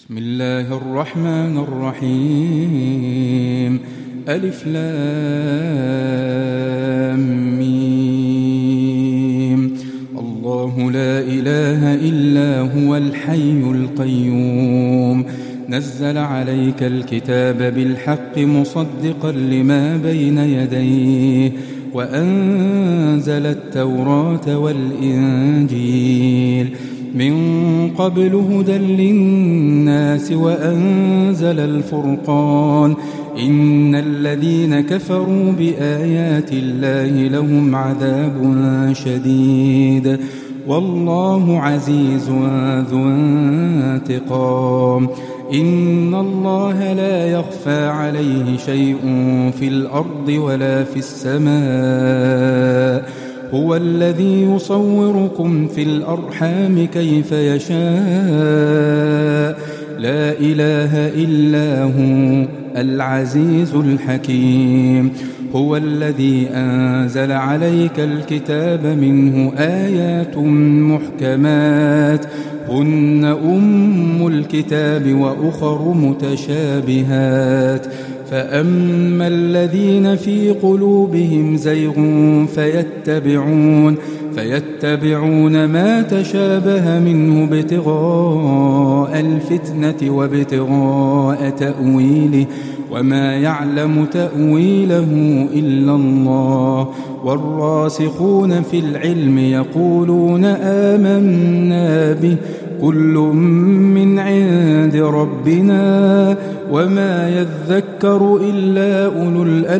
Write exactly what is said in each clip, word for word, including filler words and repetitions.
بسم الله الرحمن الرحيم. ألف لام ميم. الله لا إله إلا هو الحي القيوم، نزل عليك الكتاب بالحق مصدقا لما بين يديه، وأنزل التوراة والإنجيل من قبل هدى للناس، وأنزل الفرقان. إن الذين كفروا بآيات الله لهم عذاب شديد، والله عزيز ذو انتقام. إن الله لا يخفى عليه شيء في الأرض ولا في السماء، هو الذي يصوركم في الأرحام كيف يشاء، لا إله إلا هو العزيز الحكيم. هو الذي أنزل عليك الكتاب منه آيات محكمات هن أم الكتاب وأخر متشابهات، فأما الذين في قلوبهم زيغ فيتبعون فيتبعون ما تشابه منه ابتغاء الفتنة وابتغاء تأويله، وما يعلم تأويله إلا الله. والراسخون في العلم يقولون آمنا به كل من عند ربنا وما يذكر إلا أولو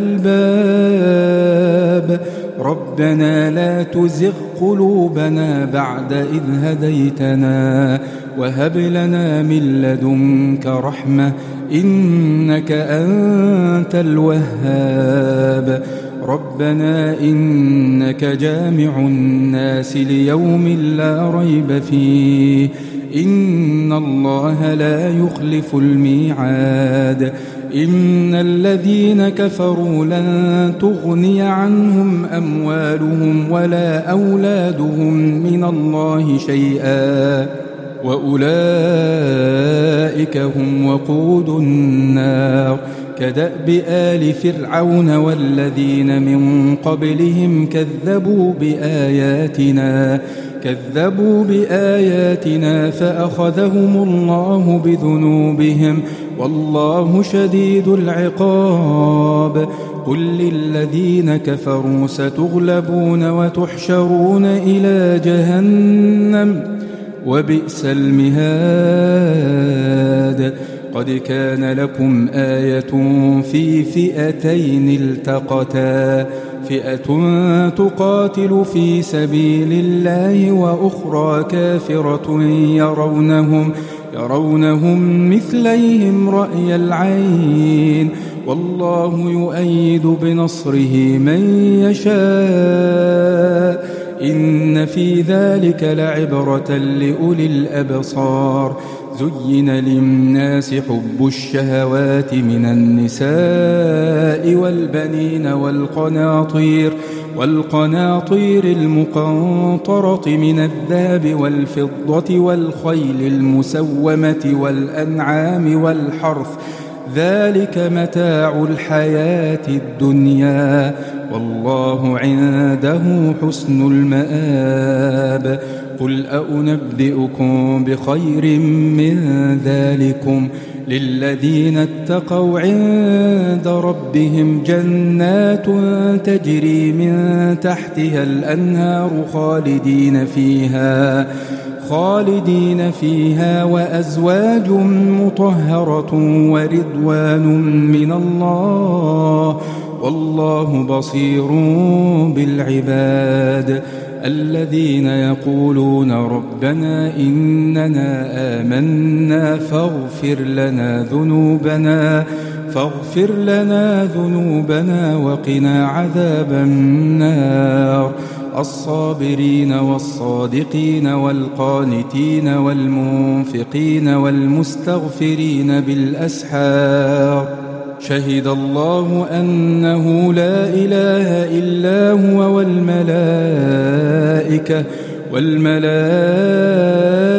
الألباب. ربنا لا تزغ قلوبنا بعد إذ هديتنا، وهب لنا من لدنك رحمة إنك أنت الوهاب. ربنا إنك جامع الناس ليوم لا ريب فيه، إن الله لا يخلف الميعاد. إن الذين كفروا لن تغني عنهم أموالهم ولا أولادهم من الله شيئا، وأولئك هم وقود النار. كدأب آل فرعون والذين من قبلهم كذبوا بآياتنا كذبوا بآياتنا فأخذهم الله بذنوبهم، والله شديد العقاب. قل للذين كفروا ستغلبون وتحشرون إلى جهنم وبئس المهاد. قد كان لكم آية في فئتين التقتا، فئة تقاتل في سبيل الله وأخرى كافرة يرونهم يرونهم مثليهم رأي العين، والله يؤيد بنصره من يشاء. إن في ذلك لعبرة لأولي الأبصار. زين للناس حب الشهوات من النساء والبنين والقناطير والقناطير المقنطرة من الذهب والفضة والخيل المسومة والأنعام والحرث، ذلك متاع الحياة الدنيا، والله عنده حسن المآب. قل أنبئكم بخير من ذلكم للذين اتقوا عند ربهم جنات تجري من تحتها الأنهار خالدين فيها خالدين فيها وأزواج مطهرة ورضوان من الله، والله بصير بالعباد. الذين يقولون ربنا إننا آمنا فاغفر لنا ذنوبنا فاغفر لنا ذنوبنا وقنا عذاب النار. الصابرين والصادقين والقانتين والمنفقين والمستغفرين بالأسحار. شهد الله أنه لا إله إلا هو والملائكة والملائكة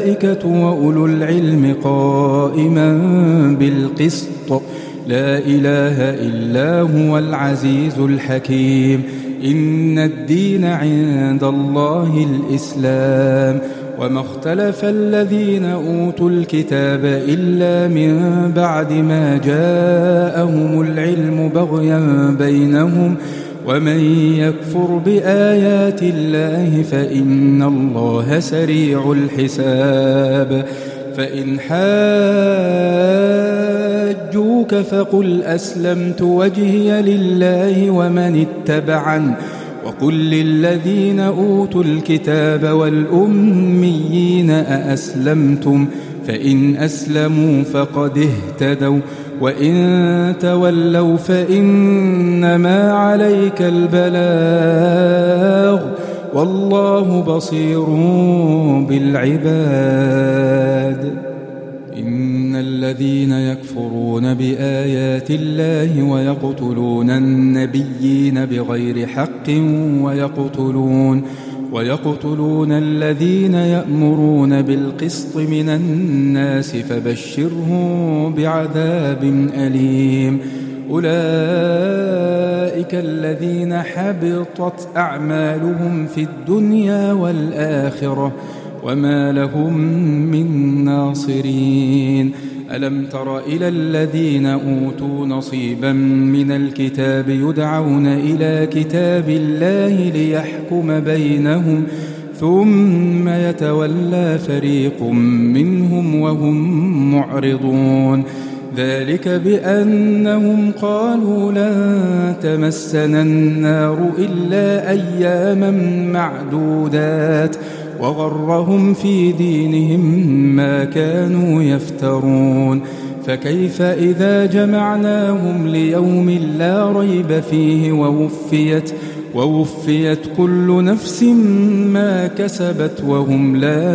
والملائكة وأولو العلم قائما بالقسط لا إله إلا هو العزيز الحكيم إن الدين عند الله الإسلام وما اختلف الذين أوتوا الكتاب إلا من بعد ما جاءهم العلم بغيا بينهم ومن يكفر بآيات الله فإن الله سريع الحساب فإن حاجوك فقل أسلمت وجهي لله ومن اتبعن وقل للذين أوتوا الكتاب والأميين أأسلمتم فإن أسلموا فقد اهتدوا وإن تولوا فإنما عليك البلاغ والله بصير بالعباد إن الذين يكفرون بآيات الله ويقتلون النبيين بغير حق ويقتلون ويقتلون الذين يأمرون بالقسط من الناس فبشرهم بعذاب أليم أولئك الذين حبطت أعمالهم في الدنيا والآخرة وما لهم من ناصرين ألم تر إلى الذين أوتوا نصيبا من الكتاب يدعون إلى كتاب الله ليحكم بينهم ثم يتولى فريق منهم وهم معرضون ذلك بأنهم قالوا لن تمسنا النار إلا أياما معدودات وغرهم في دينهم ما كانوا يفترون فكيف إذا جمعناهم ليوم لا ريب فيه ووفيت, ووفيت كل نفس ما كسبت وهم لا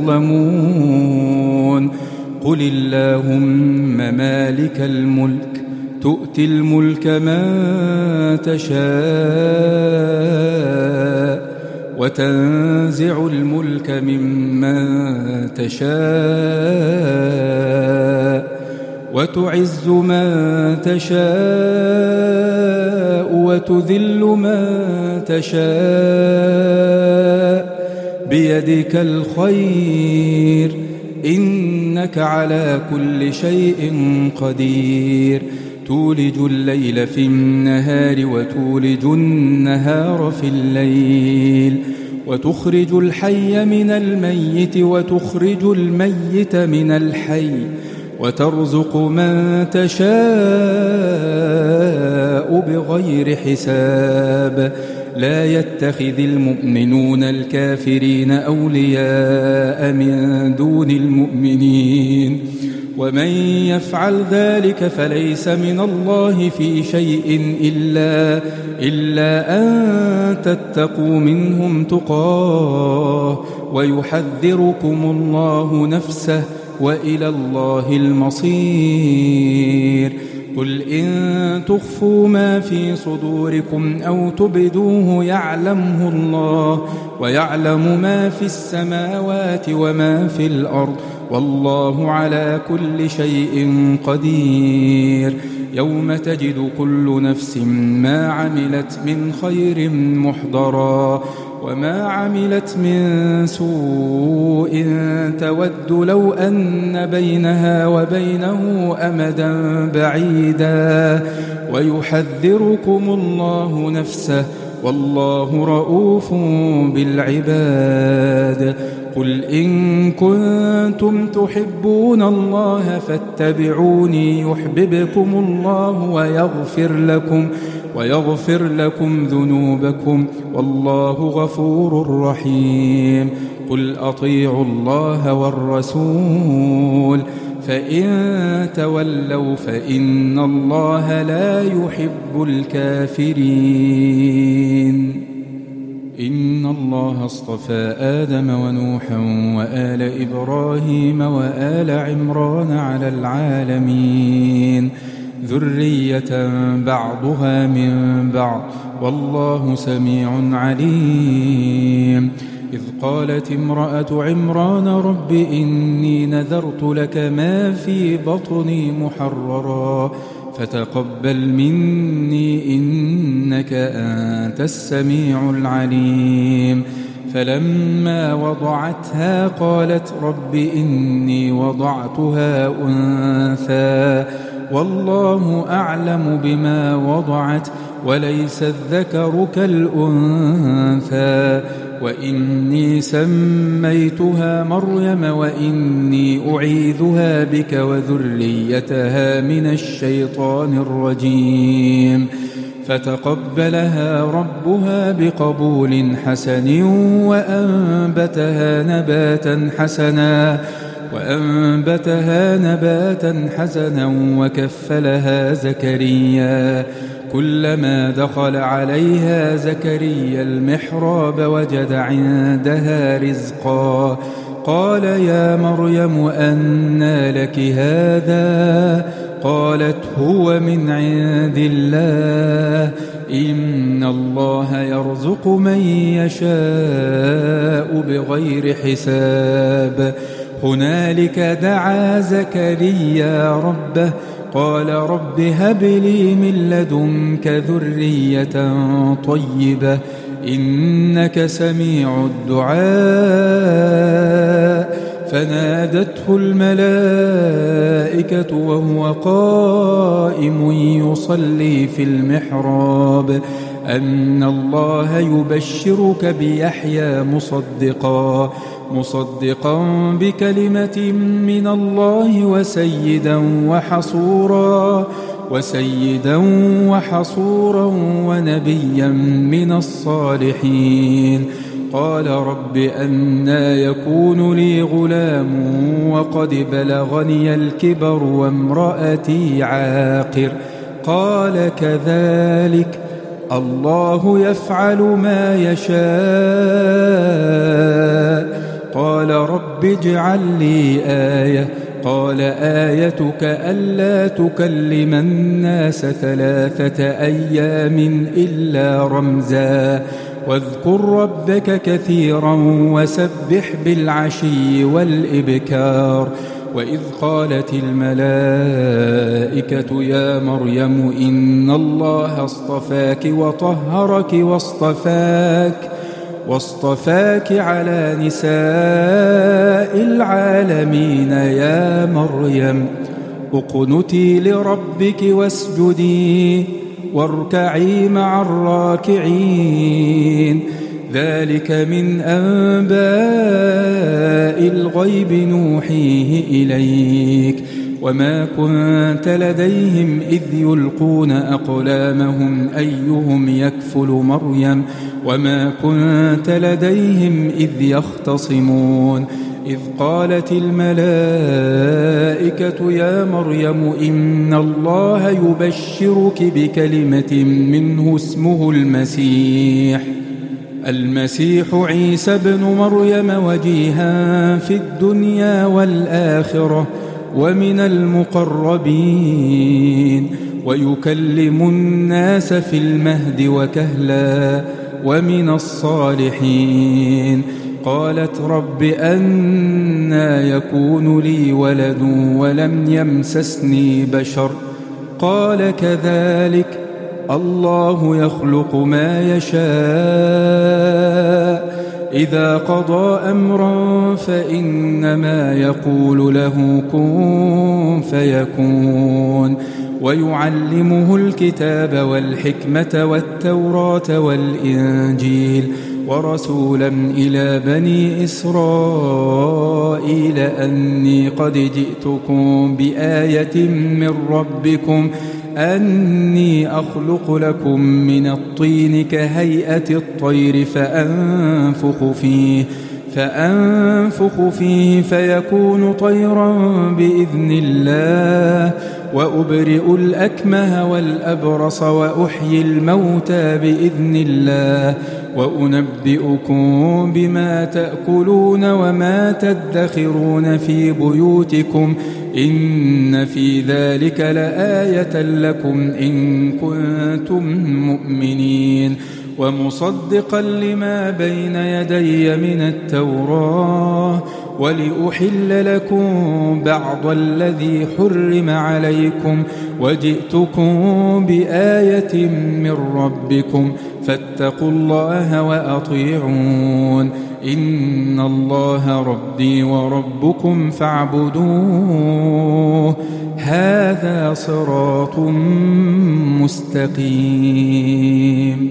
يظلمون قل اللهم مالك الملك تؤتي الملك من تشاء وتنزع الملك ممن تشاء وتعز من تشاء وتذل من تشاء بيدك الخير إنك على كل شيء قدير تولج الليل في النهار وتولج النهار في الليل وتخرج الحي من الميت وتخرج الميت من الحي وترزق من تشاء بغير حساب لا يتخذ المؤمنون الكافرين أولياء من دون المؤمنين ومن يفعل ذلك فليس من الله في شيء إلا, إلا أن تتقوا منهم تقاه ويحذركم الله نفسه وإلى الله المصير قل إن تخفوا ما في صدوركم أو تبدوه يعلمه الله ويعلم ما في السماوات وما في الأرض والله على كل شيء قدير يوم تجد كل نفس ما عملت من خير محضرا وما عملت من سوء تود لو أن بينها وبينه أمدا بعيدا ويحذركم الله نفسه والله رؤوف بالعباد قل إن كنتم تحبون الله فاتبعوني يحببكم الله ويغفر لكم ويغفر لكم ذنوبكم والله غفور رحيم قل أطيعوا الله والرسول فإن تولوا فإن الله لا يحب الكافرين إن الله اصطفى آدم ونوحا وآل إبراهيم وآل عمران على العالمين ذرية بعضها من بعض والله سميع عليم إذ قالت امرأة عمران رب إني نذرت لك ما في بطني محررا فتقبل مني إنك أنت السميع العليم. فلما وضعتها قالت رب إني وضعتها أنثى والله أعلم بما وضعت وليس الذكر كالأنثى وإني سميتها مريم وإني أعيذها بك وذريتها من الشيطان الرجيم. فتقبلها ربها بقبول حسن وأنبتها نباتا حسنا وأنبتها نباتا حسنا وكفلها زكريا. كلما دخل عليها زكريا المحراب وجد عندها رزقا قال يا مريم أنى لك هذا قالت هو من عند الله إن الله يرزق من يشاء بغير حساب. هنالك دعا زكريا ربه قال رب هب لي من لدنك ذرية طيبة إنك سميع الدعاء. فنادته الملائكة وهو قائم يصلي في المحراب أن الله يبشرك بيحيى مصدقا مصدقا بكلمة من الله وسيدا وحصورا وسيدا وحصورا ونبيا من الصالحين. قال رب أنى يكون لي غلام وقد بلغني الكبر وامرأتي عاقر قال كذلك الله يفعل ما يشاء. قال رب اجعل لي آية قال آيتك ألا تكلم الناس ثلاثة أيام إلا رمزا واذكر ربك كثيرا وسبح بالعشي والإبكار. وإذ قالت الملائكة يا مريم إن الله اصطفاك وطهرك واصطفاك واصطفاك على نساء العالمين يا مريم اقنتي لربك واسجدي واركعي مع الراكعين. ذلك من أنباء الغيب نوحيه إليك وما كنت لديهم إذ يلقون أقلامهم أيهم يكفل مريم وما كنت لديهم إذ يختصمون. إذ قالت الملائكة يا مريم إن الله يبشرك بكلمة منه اسمه المسيح المسيح عيسى بن مريم وجيها في الدنيا والآخرة ومن المقربين ويكلم الناس في المهد وكهلا ومن الصالحين. قالت رب أنى يكون لي ولد ولم يمسسني بشر قال كذلك الله يخلق ما يشاء إذا قضى أمرا فإنما يقول له كن فيكون. ويعلمه الكتاب والحكمة والتوراة والإنجيل ورسولا إلى بني إسرائيل أني قد جئتكم بآية من ربكم أني أخلق لكم من الطين كهيئة الطير فأنفخ فيه فأنفخ فيه فيكون طيرا بإذن الله وأبرئ الأكمه والأبرص وأحيي الموتى بإذن الله وأنبئكم بما تأكلون وما تدخرون في بيوتكم إن في ذلك لآية لكم إن كنتم مؤمنين. ومصدقا لما بين يدي من التوراة ولأحل لكم بعض الذي حرم عليكم وجئتكم بآية من ربكم فاتقوا الله وأطيعون إن الله ربي وربكم فاعبدوه هذا صراط مستقيم.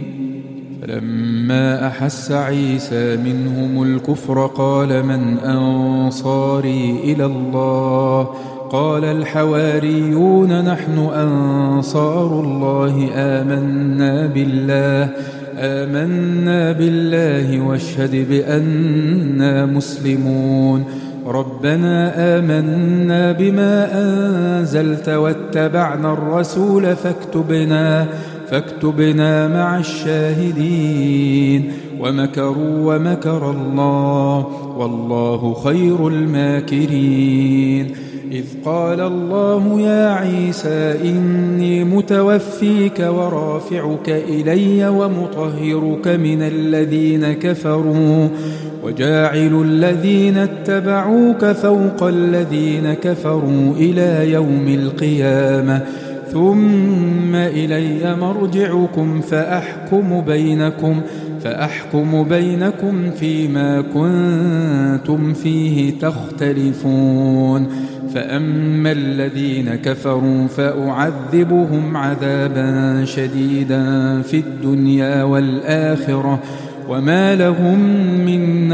فلما أحس عيسى منهم الكفر قال من أنصاري إلى الله قال الحواريون نحن أنصار الله آمنا بالله آمنا بالله واشهد بأننا مسلمون ربنا آمنا بما أنزلت واتبعنا الرسول فاكتبنا فاكتبنا مع الشاهدين ومكروا ومكر الله والله خير الماكرين. إذ قال الله يا عيسى إني متوفيك ورافعك إلي ومطهرك من الذين كفروا وجاعل الذين اتبعوك فوق الذين كفروا إلى يوم القيامة ثم إلي مرجعكم فأحكم بينكم فأحكم بينكم فيما كنتم فيه تختلفون. فأما الذين كفروا فأعذبهم عذابا شديدا في الدنيا والآخرة وما لهم من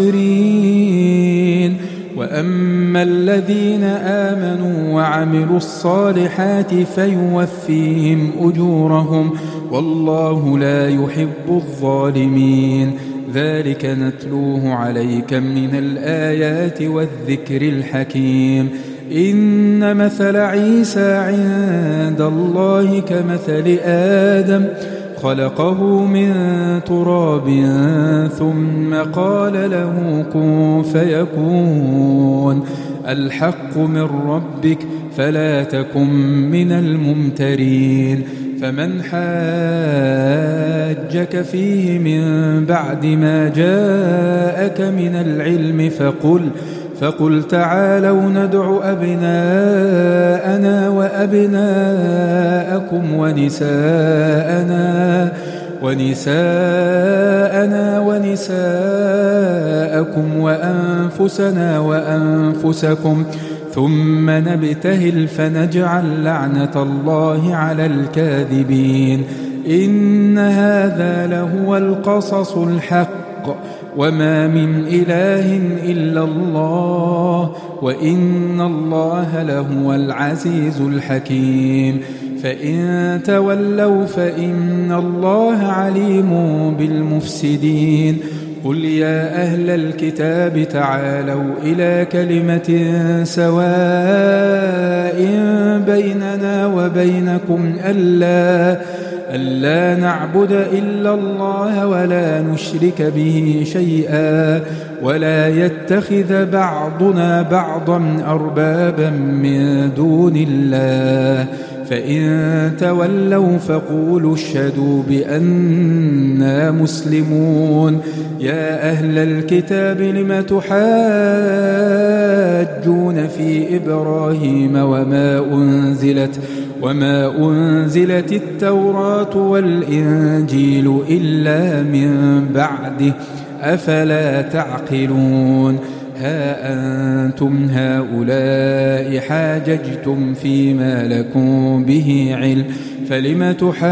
ناصرين. وأما الذين آمنوا وعملوا الصالحات فيوفيهم أجورهم والله لا يحب الظالمين. ذلك نتلوه عليك من الآيات والذكر الحكيم. إن مثل عيسى عند الله كمثل آدم خلقه من تراب ثم قال له كن فيكون الحق من ربك فلا تكن من الممترين. فمن حاجك فيه من بعد ما جاءك من العلم فقل فقل تعالوا ندع أبناءنا وأبناءكم ونساءنا ونساءنا ونساءكم وأنفسنا وأنفسكم ثم نبتهل فنجعل لعنة الله على الكاذبين. إن هذا لهو القصص الحق وما من إله إلا الله وإن الله لهو العزيز الحكيم. فإن تولوا فإن الله عليم بالمفسدين. قل يا أهل الكتاب تعالوا إلى كلمة سواء بيننا وبينكم ألا ألا نعبد إلا الله ولا نشرك به شيئا ولا يتخذ بعضنا بعضا أربابا من دون الله. فإن تولوا فقولوا اشهدوا بأننا مسلمون. يا أهل الكتاب لم تحاجون في إبراهيم وما أنزلت وما أنزلت التوراة والإنجيل إلا من بعده أفلا تعقلون. ها أنتم هؤلاء حاججتم فيما لكم به علم فلم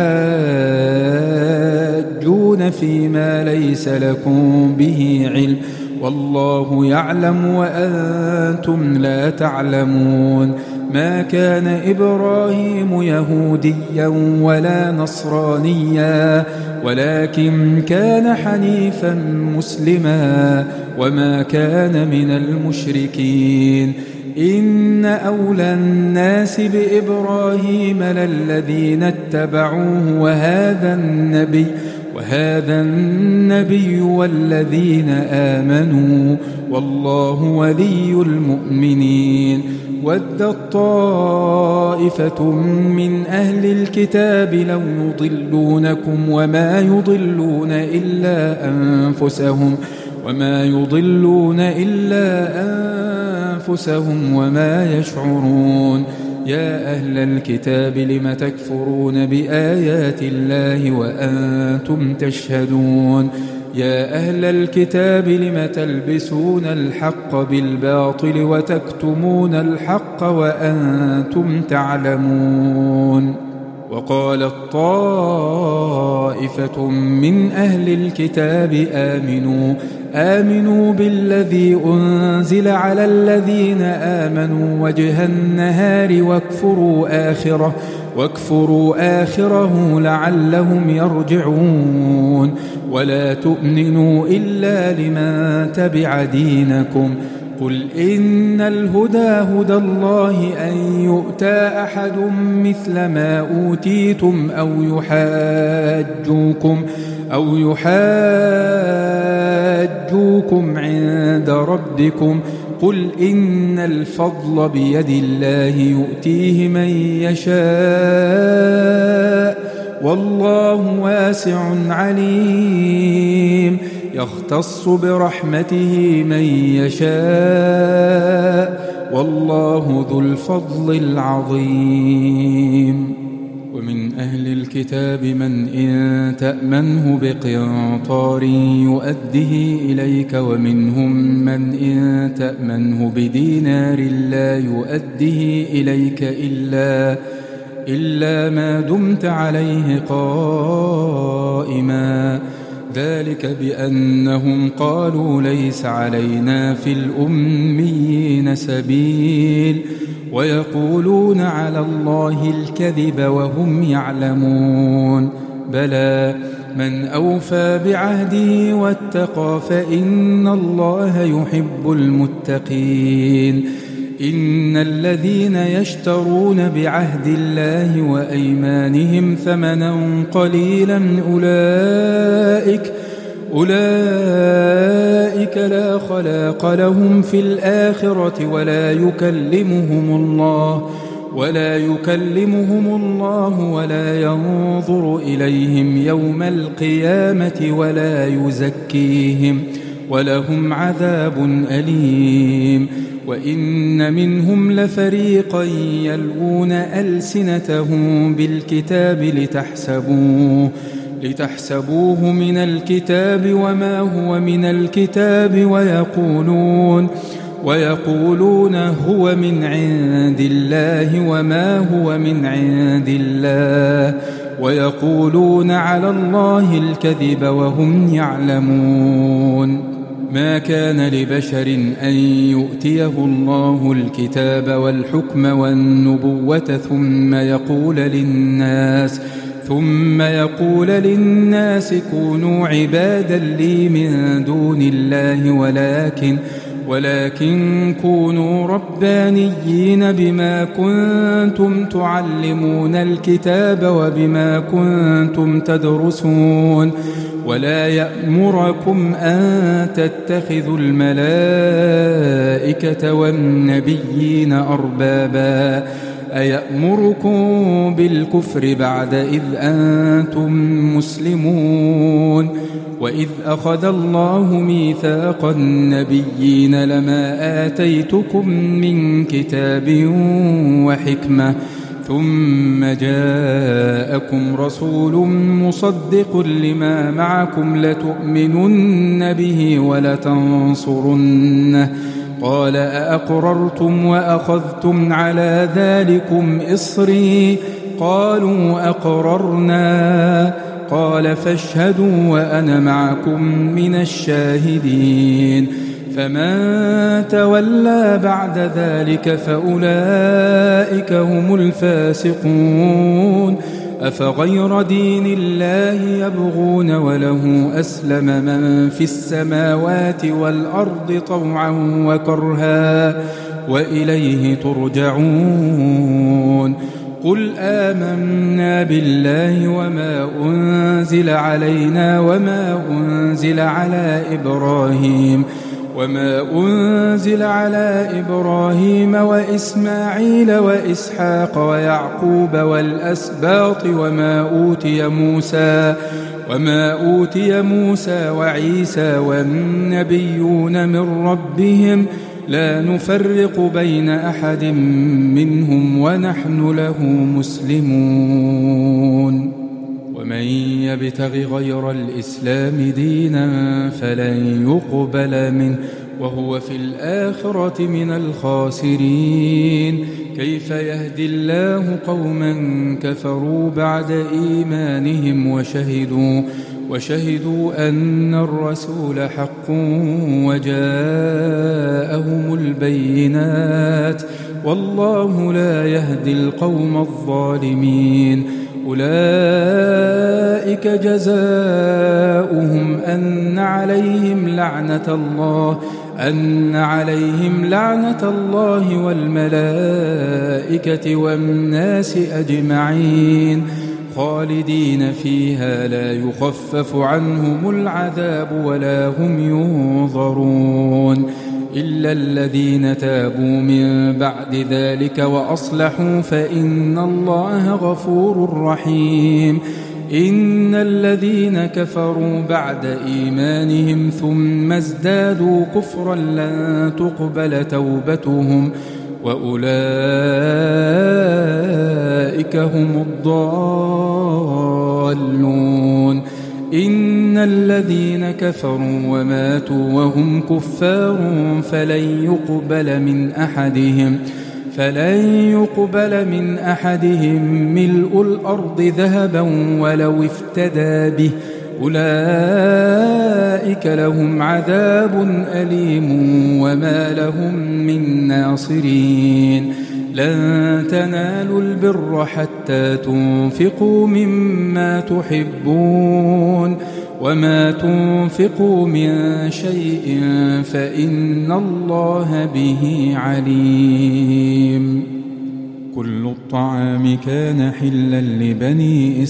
تحاجون فيما ليس لكم به علم والله يعلم وأنتم لا تعلمون. ما كان إبراهيم يهوديا ولا نصرانيا ولكن كان حنيفا مسلما وما كان من المشركين. إن أولى الناس بإبراهيم للذين اتبعوه وهذا النبي وهذا النبي والذين آمنوا والله ولي المؤمنين. ودت طائفة من أهل الكتاب لو يضلونكم وما يضلون إلا أنفسهم وما يضلون إلا أنفسهم وما يشعرون. يا أهل الكتاب لم تكفرون بآيات الله وأنتم تشهدون. يا أهل الكتاب لم تلبسون الحق بالباطل وتكتمون الحق وأنتم تعلمون. وقالت طائفة من أهل الكتاب آمنوا آمنوا بالذي أنزل على الذين آمنوا وجه النهار واكفروا آخره واكفروا آخره لعلهم يرجعون. ولا تؤمنوا إلا لمن تبع دينكم. قل إن الهدى هدى الله أن يؤتى أحد مثل ما أوتيتم أو يحاجوكم أو يحاجوكم عند ربكم. قل إن الفضل بيد الله يؤتيه من يشاء والله واسع عليم. يختص برحمته من يشاء والله ذو الفضل العظيم. ومن أهل الكتاب من إن تأمنه بقنطار يؤده إليك ومنهم من إن تأمنه بدينار لا يؤده إليك إلا إلا ما دمت عليه قائما. ذلك بأنهم قالوا ليس علينا في الأميين سبيل ويقولون على الله الكذب وهم يعلمون. بلى من أوفى بعهده واتقى فإن الله يحب المتقين. إن الذين يشترون بعهد الله وأيمانهم ثمنا قليلا أولئك أولئك لا خلاق لهم في الآخرة ولا يكلمهم الله ولا يكلمهم الله ولا ينظر إليهم يوم القيامة ولا يزكيهم ولهم عذاب أليم. وإن منهم لفريقا يلوون ألسنتهم بالكتاب لتحسبوه لتحسبوه من الكتاب وما هو من الكتاب ويقولون ويقولون هو من عند الله وما هو من عند الله ويقولون على الله الكذب وهم يعلمون. ما كان لبشر أن يؤتيه الله الكتاب والحكم والنبوة ثم يقول للناس ثم يقول للناس كونوا عبادا لي من دون الله ولكن ولكن كونوا ربانيين بما كنتم تعلمون الكتاب وبما كنتم تدرسون. ولا يأمركم أن تتخذوا الملائكة والنبيين أربابا أيأمركم بالكفر بعد إذ أنتم مسلمون. وإذ أخذ الله ميثاق النبيين لما آتيتكم من كتاب وحكمة ثم جاءكم رسول مصدق لما معكم لتؤمنن به ولتنصرنه قال أأقررتم وأخذتم على ذلكم إصري قالوا أقررنا قال فاشهدوا وأنا معكم من الشاهدين. فمن تولى بعد ذلك فأولئك هم الفاسقون. أفغير دين الله يبغون وله أسلم من في السماوات والأرض طوعا وكرها وإليه ترجعون. قل آمنا بالله وما أنزل علينا وما أنزل على إبراهيم وما أنزل على إبراهيم وإسماعيل وإسحاق ويعقوب والأسباط وما أوتي موسى وما أوتي موسى وعيسى والنبيون من ربهم لا نفرق بين أحد منهم ونحن له مسلمون ومن يبتغ غير الإسلام دينا فلن يقبل منه وهو في الآخرة من الخاسرين كيف يهدي الله قوما كفروا بعد إيمانهم وشهدوا وشهدوا أن الرسول حق وجاءهم البينات والله لا يهدي القوم الظالمين أولئك جزاؤهم أن عليهم لعنة الله أن عليهم لعنة الله والملائكة والناس أجمعين خالدين فيها لا يخفف عنهم العذاب ولا هم ينظرون إلا الذين تابوا من بعد ذلك وأصلحوا فإن الله غفور رحيم إن الذين كفروا بعد إيمانهم ثم ازدادوا كفرا لن تقبل توبتهم وأولئك هم الضالون إن الذين كفروا وماتوا وهم كفار فلن يقبل من أحدهم فلن يقبل من أحدهم ملء الأرض ذهبا ولو افتدى به أولئك لهم عذاب أليم وما لهم من ناصرين لن تنالوا البر حتى تنفقوا مما تحبون وما تنفقوا من شيء فإن الله به عليم كل الطعام كان حلا لبني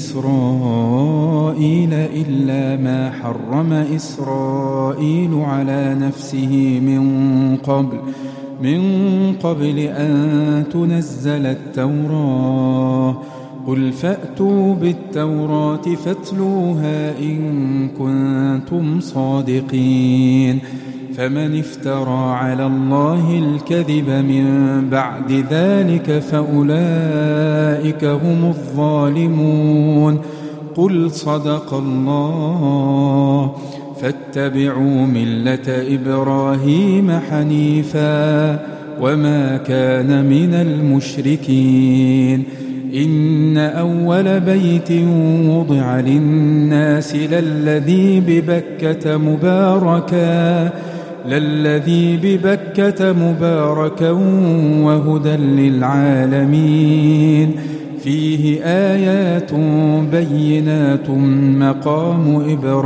إسرائيل إلا ما حرم إسرائيل على نفسه من قبل من قبل أن تنزل التوراة قل فأتوا بالتوراة فاتلوها إن كنتم صادقين فمن افترى على الله الكذب من بعد ذلك فأولئك هم الظالمون قل صدق الله فاتبعوا ملة إبراهيم حنيفا وما كان من المشركين إن أول بيت وضع للناس للذي ببكة مباركا للذي ببكة مباركا وهدى للعالمين فيه آيات بينات مقام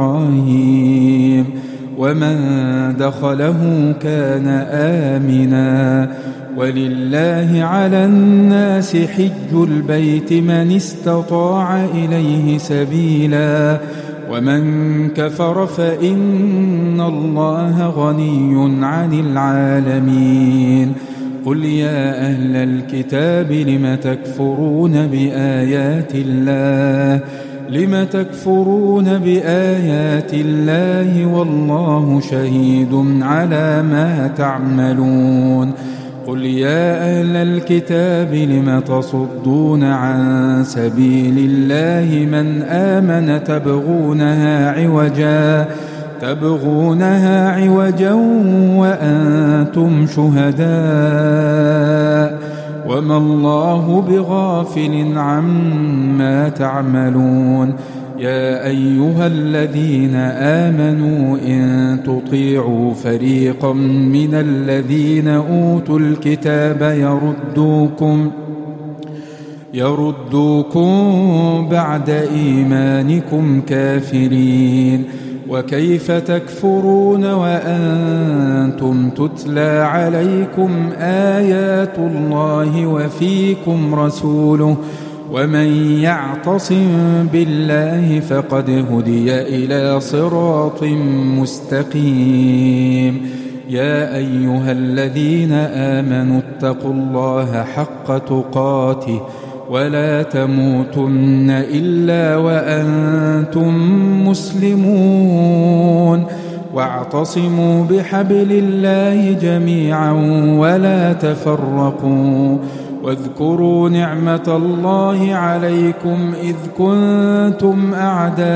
إبراهيم ومن دخله كان آمنا ولله على الناس حج البيت من استطاع إليه سبيلا ومن كفر فإن الله غني عن العالمين قل يا أهل الكتاب لم تكفرون بآيات الله لم تكفرون بآيات الله والله شهيد على ما تعملون قل يا أهل الكتاب لم تصدون عن سبيل الله من آمن تبغونها عوجا تبغونها عوجا وأنتم شهداء وما الله بغافل عما تعملون يا أيها الذين آمنوا إن تطيعوا فريقا من الذين أوتوا الكتاب يردوكم يردوكم بعد إيمانكم كافرين وكيف تكفرون وأنتم تتلى عليكم آيات الله وفيكم رسوله ومن يعتصم بالله فقد هدي إلى صراط مستقيم يا أيها الذين آمنوا اتقوا الله حق تقاته ولا تموتن إلا وأنتم مسلمون واعتصموا بحبل الله جميعا ولا تفرقوا واذكروا نعمة الله عليكم إذ كنتم أعداء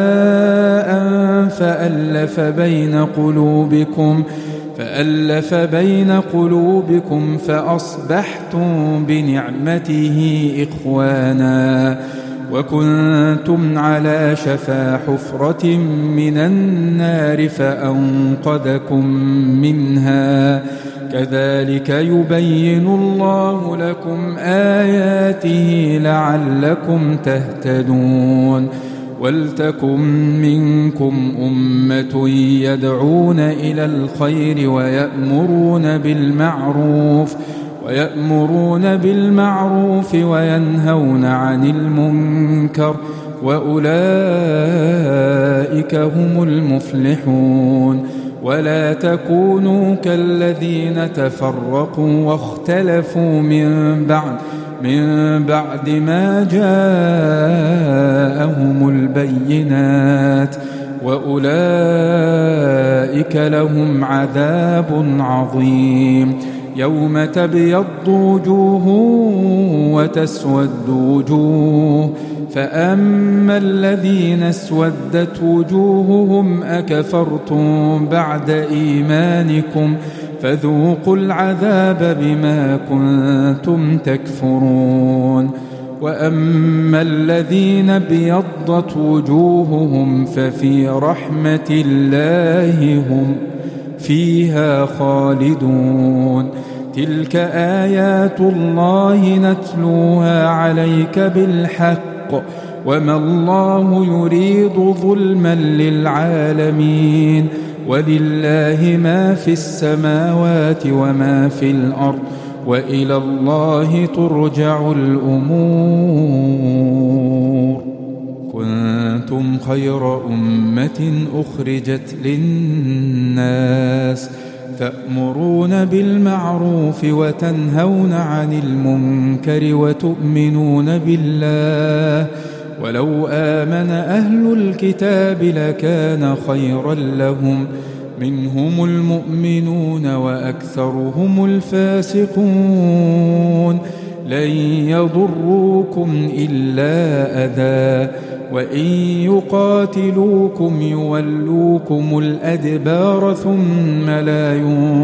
فألف بين قلوبكم فألف بين قلوبكم فأصبحتم بنعمته إخوانا وكنتم على شفا حفرة من النار فأنقذكم منها كذلك يبين الله لكم آياته لعلكم تهتدون ولتكن منكم أمة يدعون إلى الخير ويأمرون بالمعروف ويأمرون بالمعروف وينهون عن المنكر وأولئك هم المفلحون ولا تكونوا كالذين تفرقوا واختلفوا من بعد من بعد ما جاءهم البينات وأولئك لهم عذاب عظيم يوم تبيض وجوه وتسود وجوه فأما الذين اسودت وجوههم أكفرتم بعد إيمانكم فذوقوا العذاب بما كنتم تكفرون وأما الذين ابيضت وجوههم ففي رحمة الله هم فيها خالدون تلك آيات الله نتلوها عليك بالحق وما الله يريد ظلما للعالمين ولله ما في السماوات وما في الأرض وإلى الله ترجع الأمور كنتم خير أمة أخرجت للناس تأمرون بالمعروف وتنهون عن المنكر وتؤمنون بالله ولو آمن أهل الكتاب لكان خيرا لهم منهم المؤمنون وأكثرهم الفاسقون لن يضروكم إلا أذى وإن يقاتلوكم يولوكم الأدبار ثم لا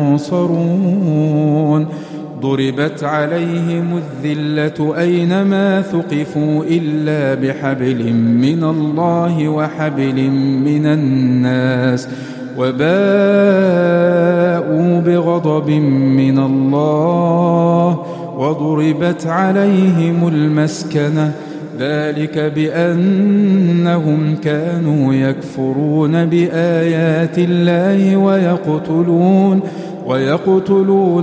ينصرون ضربت عليهم الذلة أينما ثقفوا إلا بحبل من الله وحبل من الناس وباءوا بغضب من الله وضربت عليهم المسكنة ذلك بأنهم كانوا يكفرون بآيات الله ويقتلون ويقتلون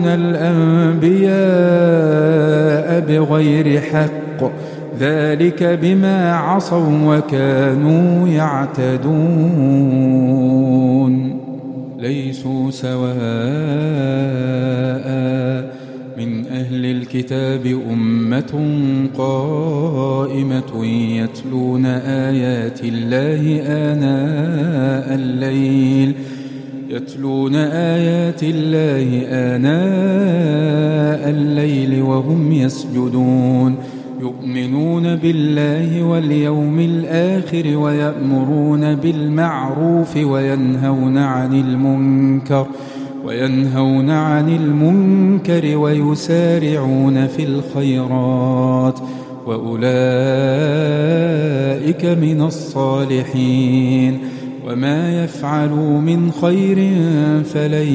الأنبياء بغير حق ذلك بما عصوا وكانوا يعتدون ليسوا سواء من أهل الكتاب أمة قائمة يتلون آيات الله آناء الليل يتلون آيات الله آناء الليل وهم يسجدون يؤمنون بالله واليوم الآخر ويأمرون بالمعروف وينهون عن المنكر وينهون عن المنكر ويسارعون في الخيرات وأولئك من الصالحين وما يفعلوا من خير فلن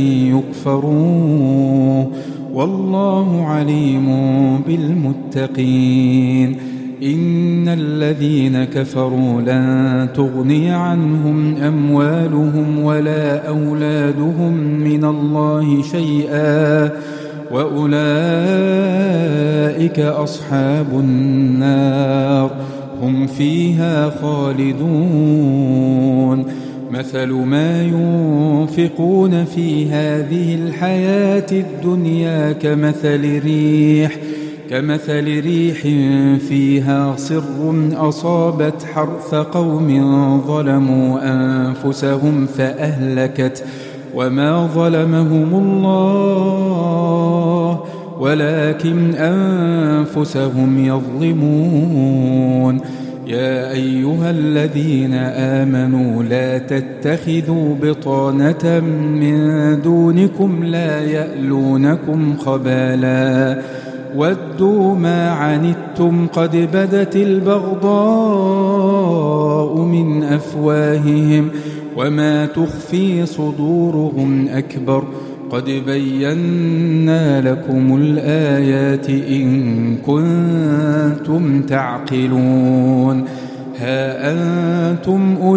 يكفروه والله عليم بالمتقين إن الذين كفروا لن تغني عنهم أموالهم ولا أولادهم من الله شيئا وأولئك أصحاب النار هم فيها خالدون مثل ما ينفقون في هذه الحياة الدنيا كمثل ريح كمثل ريح فيها صر أصابت حرث قوم ظلموا أنفسهم فأهلكت وما ظلمهم الله ولكن أنفسهم يظلمون يا أيها الذين آمنوا لا تتخذوا بطانة من دونكم لا يألونكم خبالا ودوا ما عنتم قد بدت البغضاء من أفواههم وما تخفي صدورهم أكبر قد بينا لكم الآيات إن كنتم تعقلون ها أنتم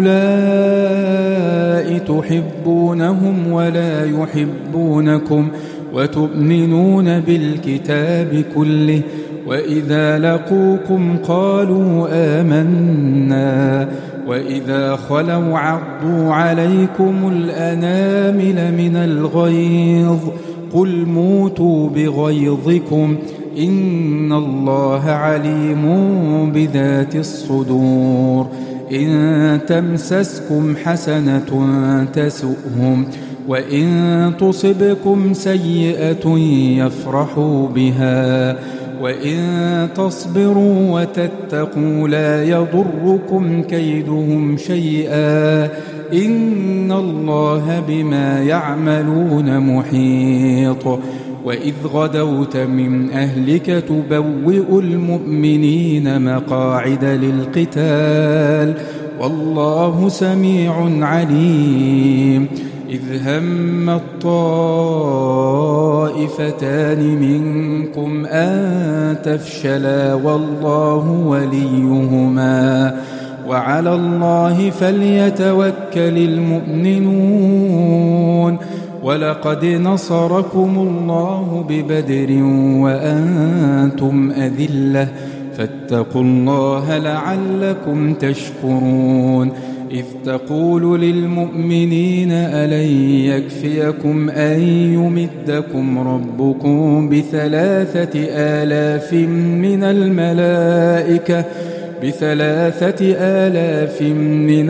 أولئك تحبونهم ولا يحبونكم وتؤمنون بالكتاب كله وإذا لقوكم قالوا آمنا وإذا خلوا عضوا عليكم الأنامل من الغيظ قل موتوا بغيظكم إن الله عليم بذات الصدور إن تمسسكم حسنة تسؤهم وإن تصبكم سيئة يفرحوا بها وإن تصبروا وتتقوا لا يضركم كيدهم شيئا إن الله بما يعملون محيط وإذ غدوت من أهلك تبوئ المؤمنين مقاعد للقتال والله سميع عليم إذ هم الطائفتان منكم أن تفشلا والله وليهما وعلى الله فليتوكل المؤمنون ولقد نصركم الله ببدر وأنتم أذلة فاتقوا الله لعلكم تشكرون إذ تقول للمؤمنين ألن يكفيكم أن يمدكم ربكم بثلاثة آلاف من الملائكة بثلاثة آلاف من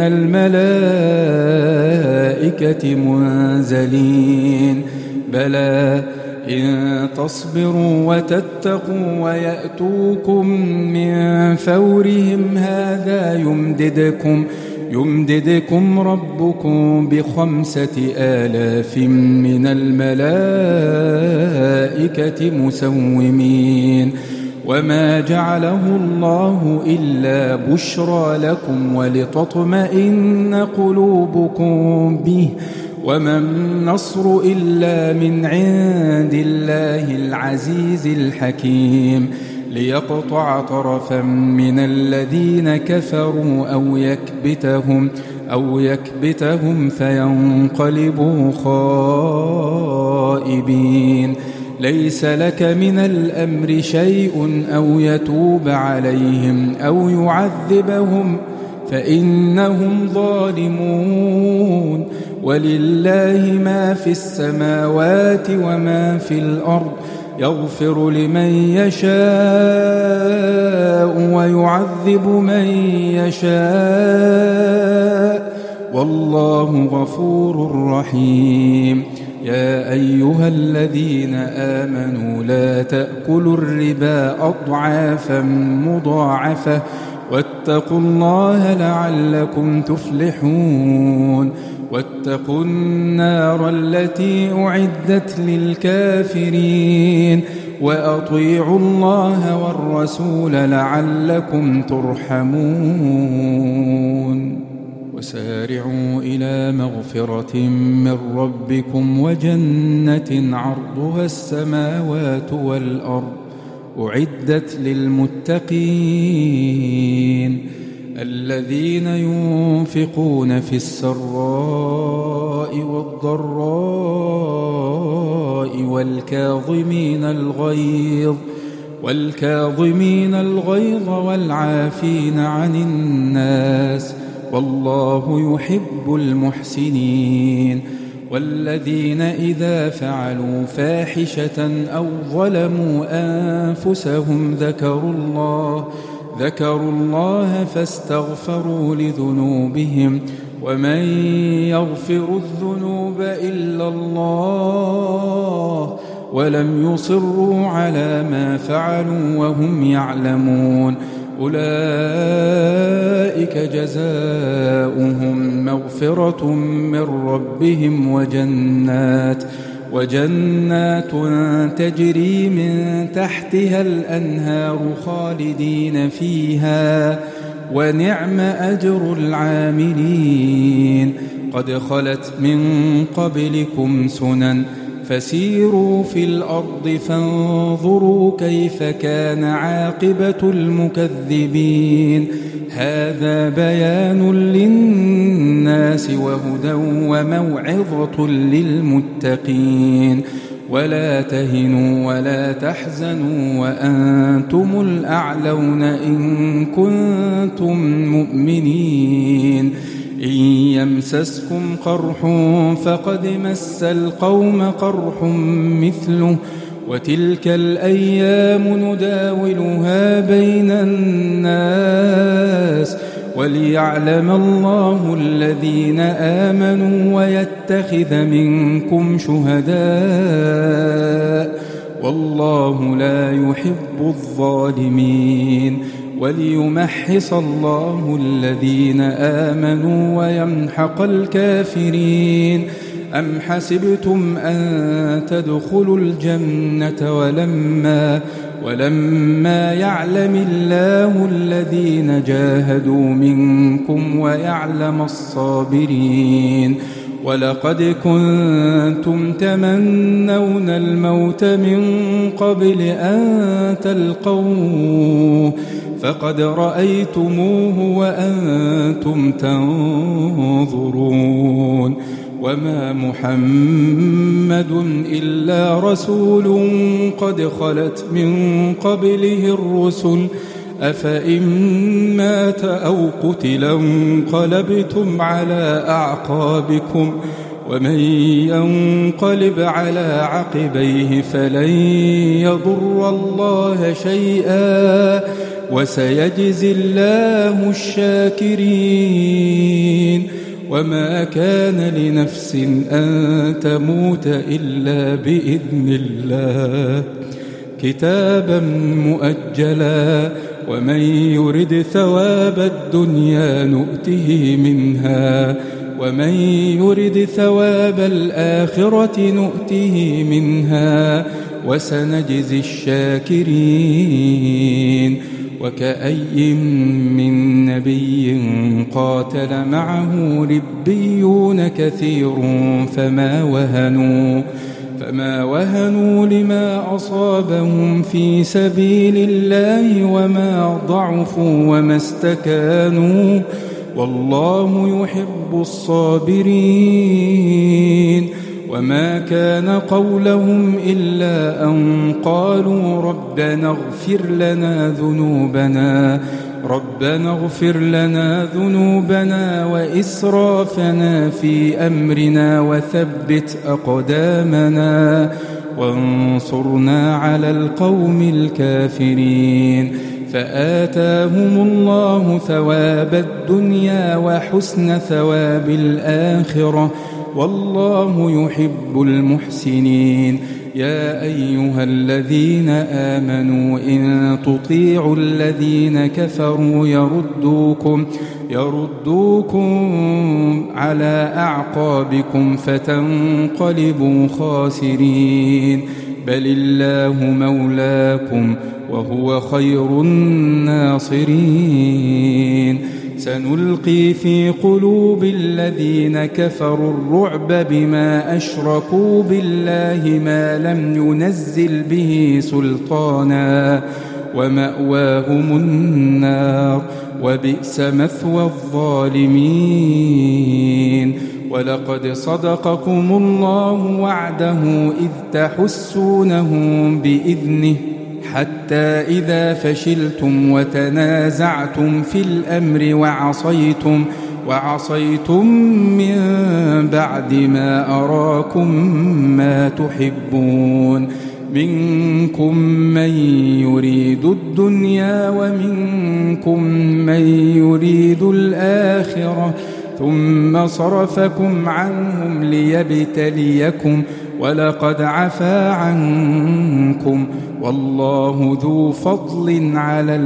الملائكة منزلين بلى إن تصبروا وتتقوا ويأتوكم من فورهم هذا يمددكم يمددكم ربكم بخمسة آلاف من الملائكة مسومين وما جعله الله إلا بشرى لكم ولتطمئن قلوبكم به وما النصر إلا من عند الله العزيز الحكيم ليقطع طرفا من الذين كفروا أو يكبتهم أو يكبتهم فينقلبوا خائبين ليس لك من الأمر شيء أو يتوب عليهم أو يعذبهم فإنهم ظالمون ولله ما في السماوات وما في الأرض يغفر لمن يشاء ويعذب من يشاء والله غفور رحيم يا أيها الذين آمنوا لا تأكلوا الربا أضعافا مضاعفة واتقوا الله لعلكم تفلحون واتقوا النار التي أعدت للكافرين وأطيعوا الله والرسول لعلكم ترحمون وسارعوا إلى مغفرة من ربكم وجنة عرضها السماوات والأرض أعدت للمتقين الذين ينفقون في السراء والضراء والكاظمين الغيظ والكاظمين الغيظ والعافين عن الناس والله يحب المحسنين والذين إذا فعلوا فاحشة أو ظلموا أنفسهم ذكروا الله ذكروا الله فاستغفروا لذنوبهم ومن يغفر الذنوب إلا الله ولم يصروا على ما فعلوا وهم يعلمون أولئك جزاؤهم مغفرة من ربهم وجنات وجنات تجري من تحتها الأنهار خالدين فيها ونعم أجر العاملين قد خلت من قبلكم سنن فسيروا في الأرض فانظروا كيف كان عاقبة المكذبين هذا بيان للناس وهدى وموعظة للمتقين ولا تهنوا ولا تحزنوا وأنتم الأعلون إن كنتم مؤمنين إن يمسسكم قرح فقد مس القوم قرح مثله وتلك الأيام نداولها بين الناس وليعلم الله الذين آمنوا ويتخذ منكم شهداء والله لا يحب الظالمين وليمحص الله الذين آمنوا ويمحق الكافرين أم حسبتم أن تدخلوا الجنة ولما ولما يعلم الله الذين جاهدوا منكم ويعلم الصابرين ولقد كنتم تمنون الموت من قبل أن تلقوه فقد رأيتموه وأنتم تنظرون وما محمد إلا رسول قد خلت من قبله الرسل أفإن مات أو قتل انقلبتم على أعقابكم ومن ينقلب على عقبيه فلن يضر الله شيئا وسيجزي الله الشاكرين وما كان لنفس أن تموت إلا بإذن الله كتابا مؤجلا ومن يرد ثواب الدنيا نؤته منها ومن يرد ثواب الآخرة نؤته منها وسنجزي الشاكرين وكأي من نبي قاتل معه ربيون كثير فما وهنوا فما وهنوا لما أصابهم في سبيل الله وما ضعفوا وما استكانوا والله يحب الصابرين وما كان قولهم إلا أن قالوا ربنا اغفر لنا ذنوبنا ربنا اغفر لنا ذنوبنا وإسرافنا في أمرنا وثبت أقدامنا وانصرنا على القوم الكافرين فآتاهم الله ثواب الدنيا وحسن ثواب الآخرة والله يحب المحسنين يا أيها الذين آمنوا إن تطيعوا الذين كفروا يردوكم يردوكم على أعقابكم فتنقلبوا خاسرين بل الله مولاكم وهو خير الناصرين سنلقي في قلوب الذين كفروا الرعب بما أشركوا بالله ما لم ينزل به سلطانا ومأواهم النار وبئس مثوى الظالمين. ولقد صدقكم الله وعده إذ تحسونهم بإذنه حتى إذا فشلتم وتنازعتم في الأمر وعصيتم وعصيتم من بعد ما أراكم ما تحبون منكم من يريد الدنيا ومنكم من يريد الآخرة ثم صرفكم عنهم ليبتليكم ولقد عفا عنكم والله ذو فضل على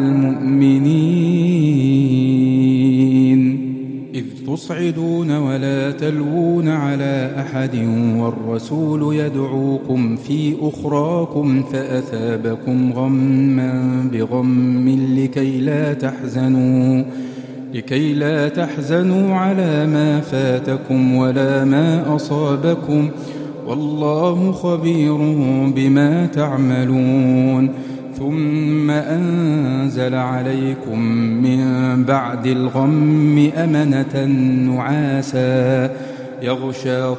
المؤمنين. إذ تصعدون ولا تلوون على أحد والرسول يدعوكم في أخراكم فأثابكم غما بغم لكي لا تحزنوا لكي لا تحزنوا على ما فاتكم ولا ما أصابكم والله خبير بما تعملون. ثم أنزل عليكم من بعد الغم أمنة نعاسا يغشى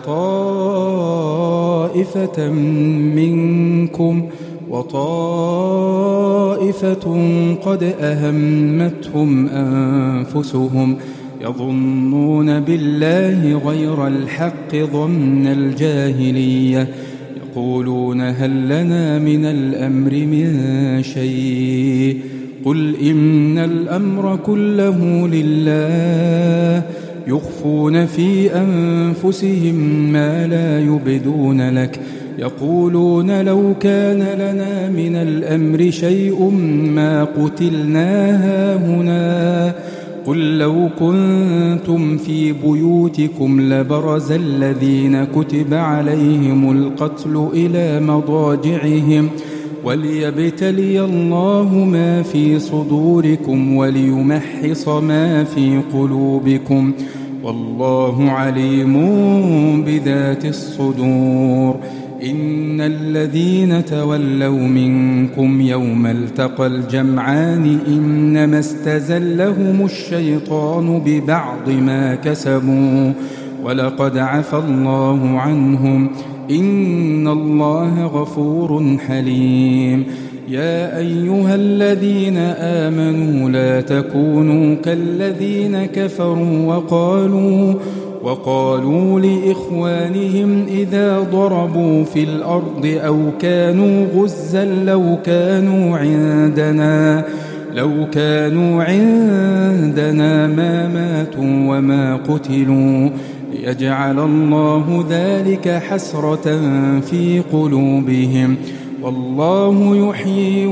طائفة منكم وطائفة قد أهمتهم أنفسهم يظنون بالله غير الحق ظن الجاهلية يقولون هل لنا من الأمر من شيء قل إن الأمر كله لله يخفون في أنفسهم ما لا يبدون لك يقولون لو كان لنا من الأمر شيء ما قتلنا هاهنا قل لو كنتم في بيوتكم لبرز الذين كتب عليهم القتل إلى مضاجعهم وليبتلي الله ما في صدوركم وليمحص ما في قلوبكم والله عليم بذات الصدور. إن الذين تولوا منكم يوم التقى الجمعان إنما استزلهم الشيطان ببعض ما كسبوا ولقد عفى الله عنهم إن الله غفور حليم. يا أيها الذين آمنوا لا تكونوا كالذين كفروا وقالوا وقالوا لإخوانهم إذا ضربوا في الأرض أو كانوا غزا لو كانوا عندنا لو كانوا عندنا ما ماتوا وما قتلوا ليجعل الله ذلك حسرة في قلوبهم والله يحيي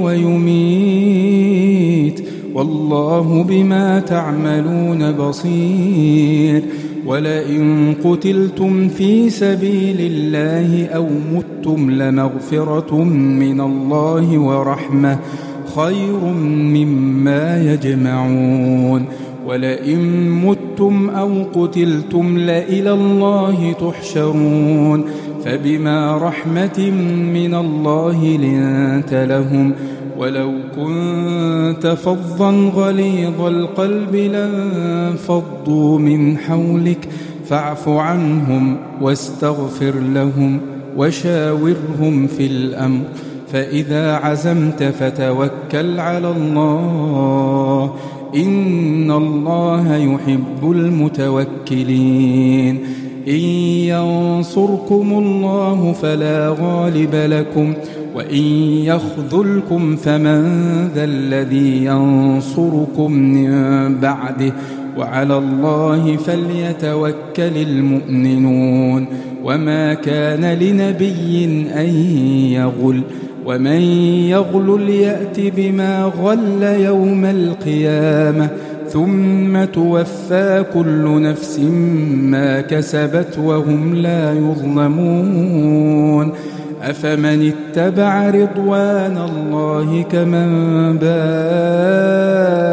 ويميت والله بما تعملون بصير. ولئن قتلتم في سبيل الله أو متم لمغفرة من الله ورحمة خير مما يجمعون. ولئن متم أو قتلتم لإلى الله تحشرون فبما رحمة من الله لنت لهم ولو كنت فظا غليظ القلب لانفضوا من حولك فاعف عنهم واستغفر لهم وشاورهم في الأمر فإذا عزمت فتوكل على الله إن الله يحب المتوكلين. إن ينصركم الله فلا غالب لكم وإن يخذلكم فمن ذا الذي ينصركم من بعده وعلى الله فليتوكل المؤمنون. وما كان لنبي أن يغل ومن يغل يأت بما غل يوم القيامة ثم توفى كل نفس ما كسبت وهم لا يظلمون. أفمن اتبع رضوان الله كمن باء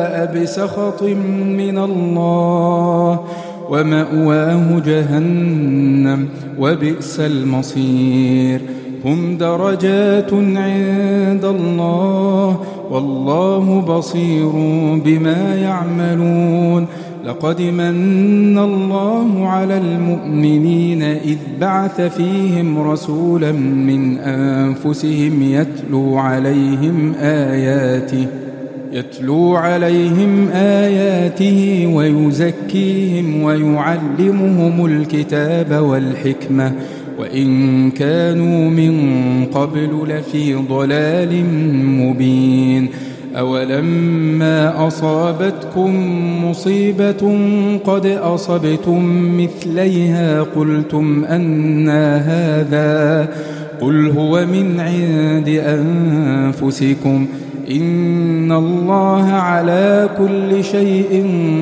بسخط من الله ومأواه جهنم وبئس المصير. هم درجات عند الله والله بصير بما يعملون. لقد من الله على المؤمنين إذ بعث فيهم رسولا من أنفسهم يتلو عليهم آياته يتلو عليهم آياته ويزكيهم ويعلمهم الكتاب والحكمة وإن كانوا من قبل لفي ضلال مبين. أولما أصابتكم مصيبة قد أصبتم مثليها قلتم أنى هذا قل هو من عند أنفسكم إن الله على كل شيء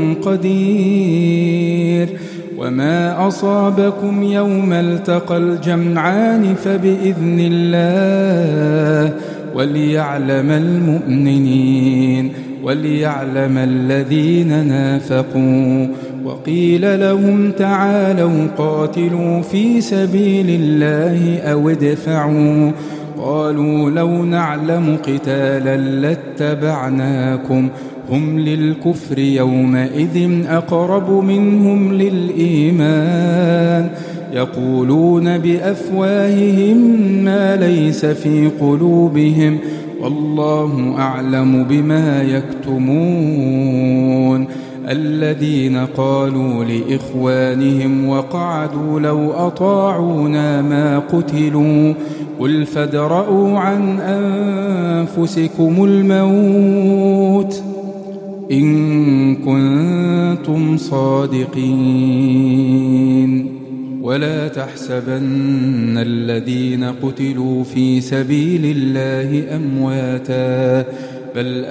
قدير. وما أصابكم يوم التقى الجمعان فبإذن الله وليعلم المؤمنين وليعلم الذين نافقوا. وقيل لهم تعالوا قاتلوا في سبيل الله أو ادفعوا قالوا لو نعلم قتالا لاتبعناكم هم للكفر يومئذ أقرب منهم للإيمان يقولون بأفواههم ما ليس في قلوبهم والله أعلم بما يكتمون. الذين قالوا لإخوانهم وقعدوا لو أطاعونا ما قتلوا قل فادرءوا عن أنفسكم الموت إن كنتم صادقين. ولا تحسبن الذين قتلوا في سبيل الله أمواتا بل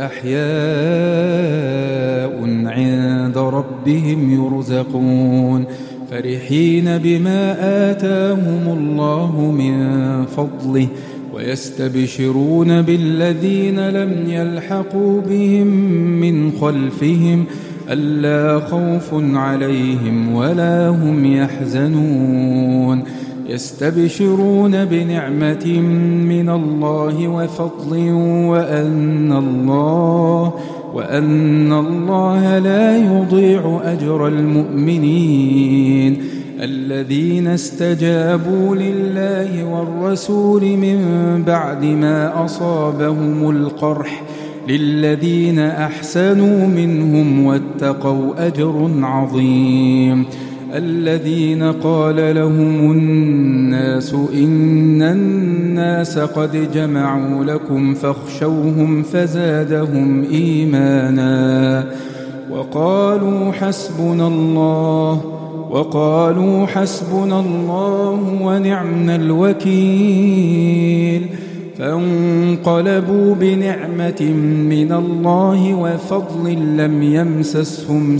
أحياء عند ربهم يرزقون فرحين بما آتاهم الله من فضله ويستبشرون بالذين لم يلحقوا بهم من خلفهم ألا خوف عليهم ولا هم يحزنون. يستبشرون بنعمة من الله وفضل وأن الله وأن الله لا يضيع أجر المؤمنين الذين استجابوا لله والرسول من بعد ما أصابهم القرح للذين أحسنوا منهم واتقوا أجر عظيم. الذين قال لهم الناس إن الناس قد جمعوا لكم فاخشوهم فزادهم إيمانا وقالوا حسبنا الله وقالوا حسبنا الله ونعم الوكيل. فانقلبوا بنعمة من الله وفضل لم يمسسهم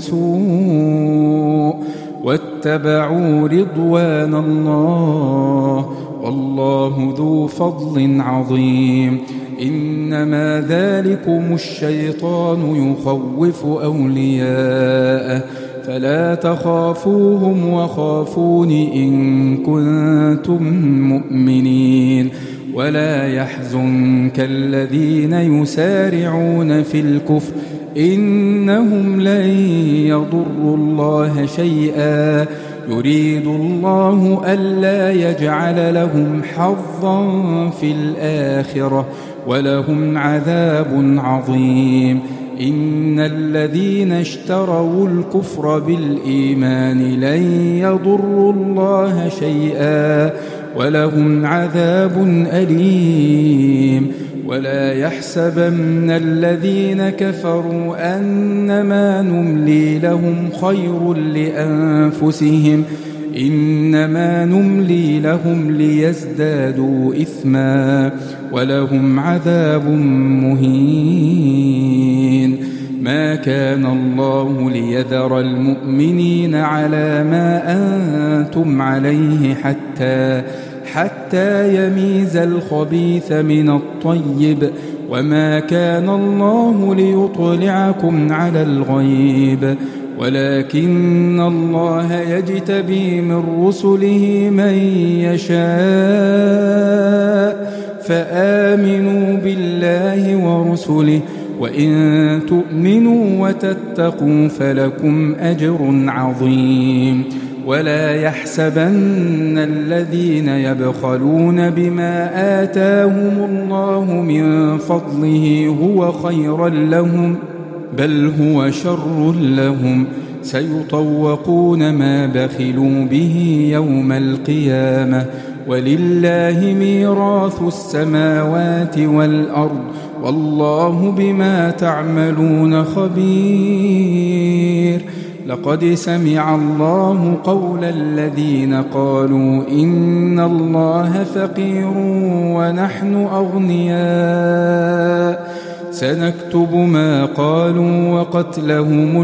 سوء واتبعوا رضوان الله والله ذو فضل عظيم. إنما ذلكم الشيطان يخوف أولياءه فلا تخافوهم وخافون إن كنتم مؤمنين. ولا يحزنك الذين يسارعون في الكفر إنهم لن يضروا الله شيئا يريد الله ألا يجعل لهم حظا في الآخرة ولهم عذاب عظيم. إن الذين اشتروا الكفر بالإيمان لن يضروا الله شيئا ولهم عذاب أليم. ولا يحسبن الذين كفروا أنما نملي لهم خير لأنفسهم إنما نملي لهم ليزدادوا إثما ولهم عذاب مهين. ما كان الله ليذر المؤمنين على ما أنتم عليه حتى حتى يميز الخبيث من الطيب وما كان الله ليطلعكم على الغيب ولكن الله يجتبي من رسله من يشاء فآمنوا بالله ورسله وإن تؤمنوا وتتقوا فلكم أجر عظيم ولا يحسبن الذين يبخلون بما آتاهم الله من فضله هو خيرا لهم بل هو شر لهم سيطوقون ما بخلوا به يوم القيامة ولله ميراث السماوات والأرض والله بما تعملون خبير. لقد سمع الله قول الذين قالوا إن الله فقير ونحن أغنياء سنكتب ما قالوا وقتلهم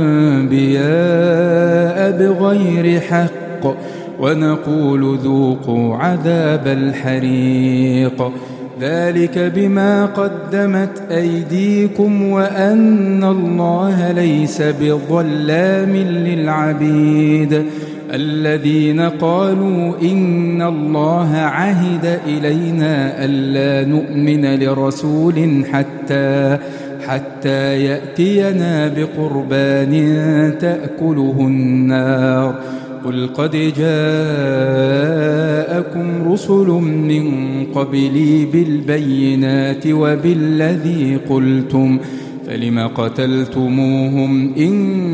الأنبياء بغير حق ونقول ذوقوا عذاب الحريق ذلك بما قدمت أيديكم وأن الله ليس بظلام للعبيد. الذين قالوا إن الله عهد إلينا ألا نؤمن لرسول حتى حتى يأتينا بقربان تأكله النار قل قد جاءكم رسل من قبلي بالبينات وبالذي قلتم فلم قتلتموهم إن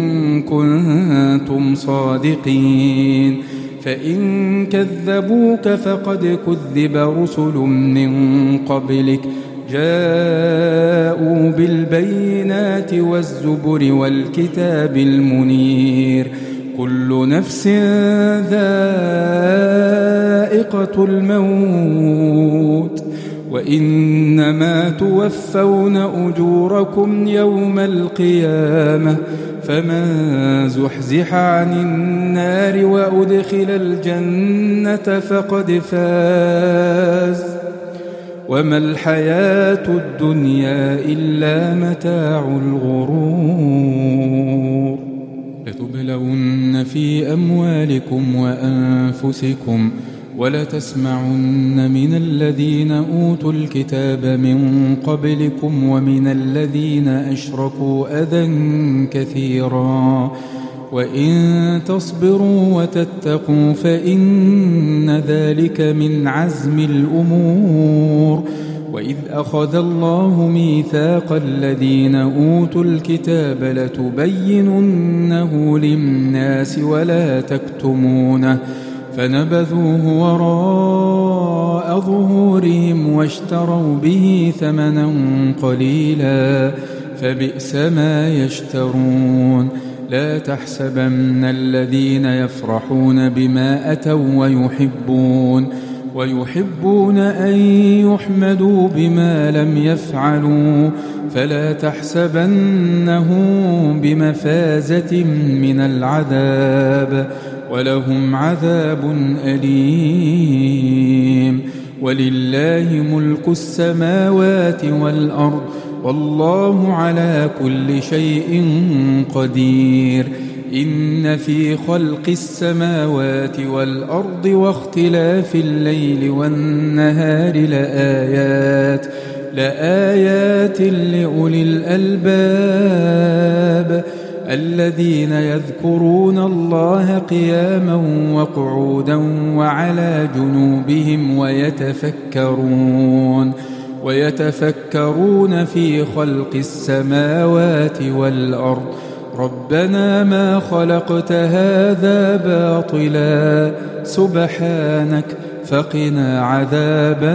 كنتم صادقين فإن كذبوك فقد كذب رسل من قبلك جاءوا بالبينات والزبر والكتاب المنير كل نفس ذائقة الموت وإنما توفون أجوركم يوم القيامة فمن زحزح عن النار وأدخل الجنة فقد فاز وما الحياة الدنيا إلا متاع الغرور. لتبلون في أموالكم وأنفسكم ولتسمعن من الذين أوتوا الكتاب من قبلكم ومن الذين أشركوا أذى كثيرا وإن تصبروا وتتقوا فإن ذلك من عزم الأمور. وإذ أخذ الله ميثاق الذين أوتوا الكتاب لتبيننه للناس ولا تكتمونه فنبذوه وراء ظهورهم واشتروا به ثمنا قليلا فبئس ما يشترون. لا تحسبن الذين يفرحون بما أتوا ويحبون ويحبون أن يحمدوا بما لم يفعلوا فلا تحسبنهم بمفازة من العذاب ولهم عذاب أليم. ولله ملك السماوات والأرض والله على كل شيء قدير. إن في خلق السماوات والأرض واختلاف الليل والنهار لآيات لآيات لأولي الألباب الذين يذكرون الله قياما وقعودا وعلى جنوبهم ويتفكرون ويتفكرون في خلق السماوات والأرض ربنا ما خلقت هذا باطلا سبحانك فقنا عذاب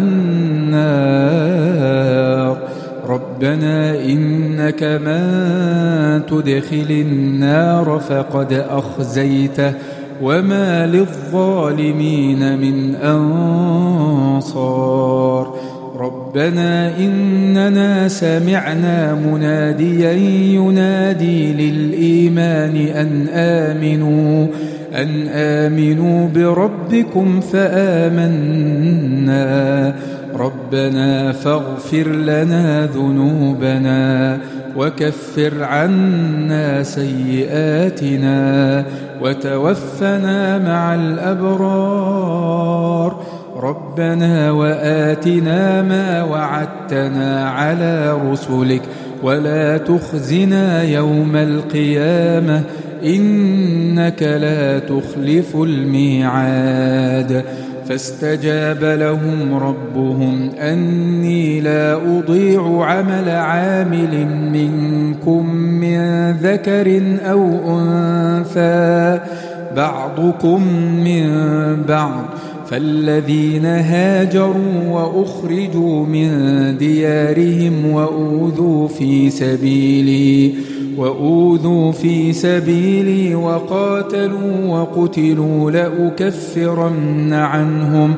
النار. ربنا إنك من تدخل النار فقد أخزيته وما للظالمين من أنصار. ربنا إننا سمعنا مناديا ينادي للإيمان أن آمنوا أن آمنوا بربكم فآمنا. ربنا فاغفر لنا ذنوبنا وكفر عنا سيئاتنا وتوفنا مع الأبرار ربنا وآتنا ما وعدتنا على رسلك ولا تخزنا يوم القيامة إنك لا تخلف الميعاد فاستجاب لهم ربهم أني لا أضيع عمل عامل منكم من ذكر أو أنثى بعضكم من بعض فالذين هاجروا وأخرجوا من ديارهم وأوذوا في سبيلي وأوذوا في سبيلي وقاتلوا وقتلوا لأكفرن عنهم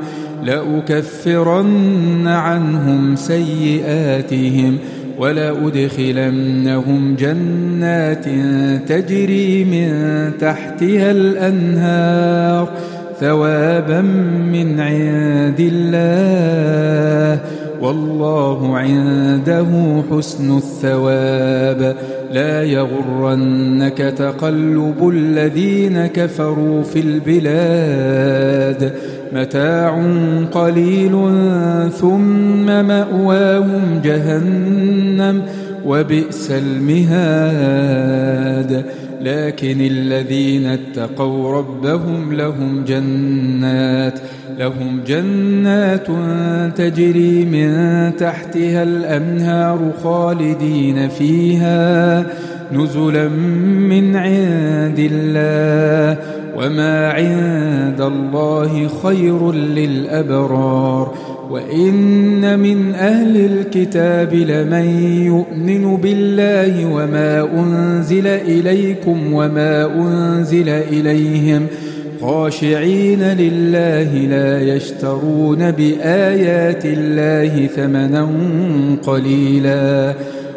لأكفرن عنهم سيئاتهم ولأدخلنهم جنات تجري من تحتها الأنهار ثوابا من عند الله والله عنده حسن الثواب لا يغرنك تقلب الذين كفروا في البلاد متاع قليل ثم مأواهم جهنم وبئس المهاد لكن الذين اتقوا ربهم لهم جنات لهم جنات تجري من تحتها الأنهار خالدين فيها نزلا من عند الله وما عند الله خير للأبرار وإن من أهل الكتاب لمن يؤمن بالله وما أنزل إليكم وما أنزل إليهم خاشعين لله لا يشترون بآيات الله ثمنا قليلا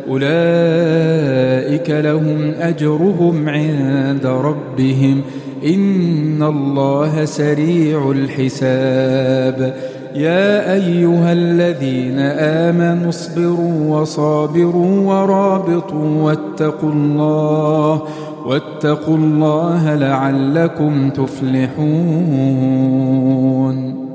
أولئك لهم أجرهم عند ربهم إن الله سريع الحساب يا أيها الذين آمنوا اصبروا وصابروا ورابطوا واتقوا الله واتقوا الله لعلكم تفلحون.